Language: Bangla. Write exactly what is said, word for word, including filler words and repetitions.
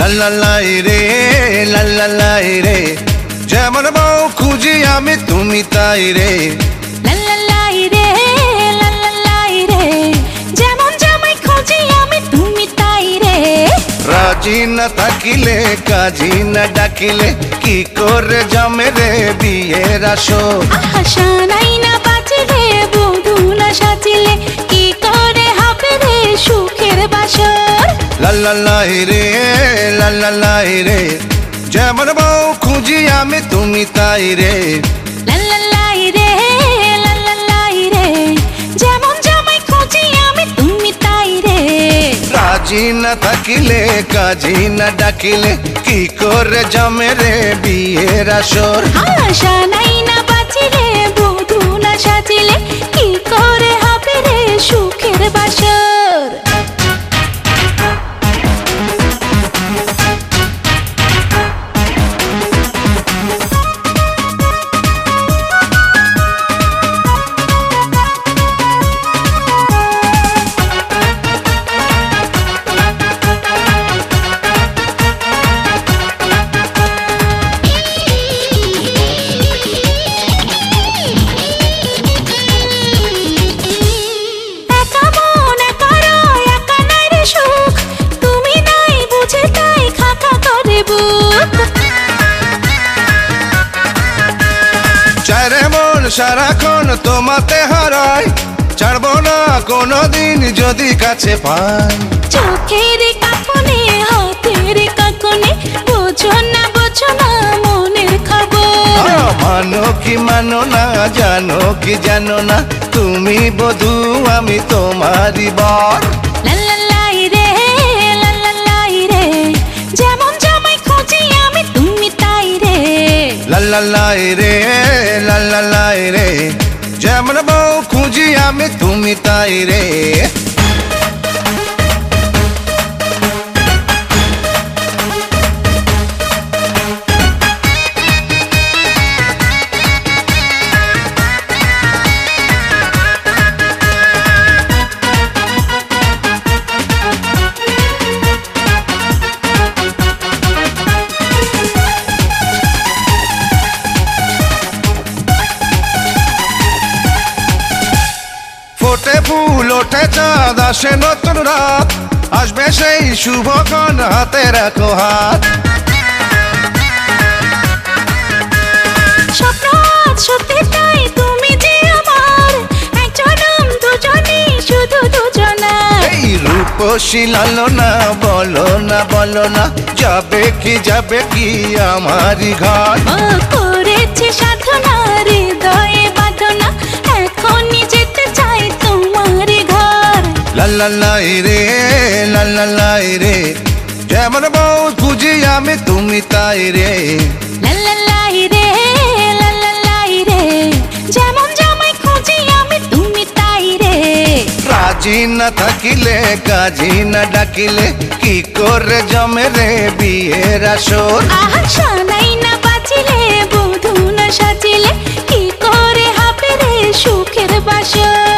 লাল্লাই রে লাল্লাই রে যেমন বউ খুঁজি আমি তুমি তাই রে লাল্লাই রে লাল্লাই রে যেমন জামাই খুঁজি আমি তুমি তাই রে রাজি না থাকিলে কাজী না ডাকিলে কি করে জমে রে বিয়ের আসর আশা নাই না বাঁচিলে বধূ না সাজিলে কি করে হবে রে সুখের বাসর লাল্লাই রে লাল্লাই রে যেমন বউ খুঁজি আমি তুমি তাই রে লাল্লাই রে লাল্লাই রে যেমন জামাই খুঁজি আমি তুমি তাই রে রাজি না থাকিলে কাজী না ডাকিলে কি করে জমে রে বিয়ের আসর আশা নাই না বাঁচিলে বধূ না সাজিলে কি করে হবে রে সুখের বাসর চারে মন সারাক্ষণ তোমাতে হারায় ছাড়বো না কোনোদিন যদি কাছে পাই চোখের কাকনে হাতের কাকনে বোঝো না বোঝো না মনের খবর মানো কি মানো না জানো কি জানো না তুমি বধূ আমি তোমারই বর লাল্লাই রে লাল্লাই রে যেমন জামাই খুঁজি আমি তুমি তাই রে লাল্লাই রে লাল্লাই রে যেমন বউ খুঁজি আমি তুমি তাই রে ফোটে ফুল ওঠে চাঁদ আসে নতুন রাত আসবে সেই শুভক্ষণ হাতে রাখো হাত স্বপ্ন আজ সত্যি তাই তুমি যে আমার এক জনম দুজনই শুধু দুজনা এই রূপসী লালনা বলো না বলো না যাবে কি যাবে কি আমারই ঘর ও করেছে সাধনা হৃদয়ে বাঁধনা এখনই যেতে চাই তোমার ঘর লাল্লাই রে লাল্লাই রে যেমন বউ খুঁজি আমি তুমি তাই রে লাল্লাই রে লাল্লাই রে যেমন জামাই খুঁজি আমি তুমি তাই রে রাজি না থাকিলে কাজী না ডাকিলে কি করে জমে রে বিয়ের আসর আশা নাই না বাঁচিলে বধূ না সাজিলে কি করে হবে রে সুখের বাসর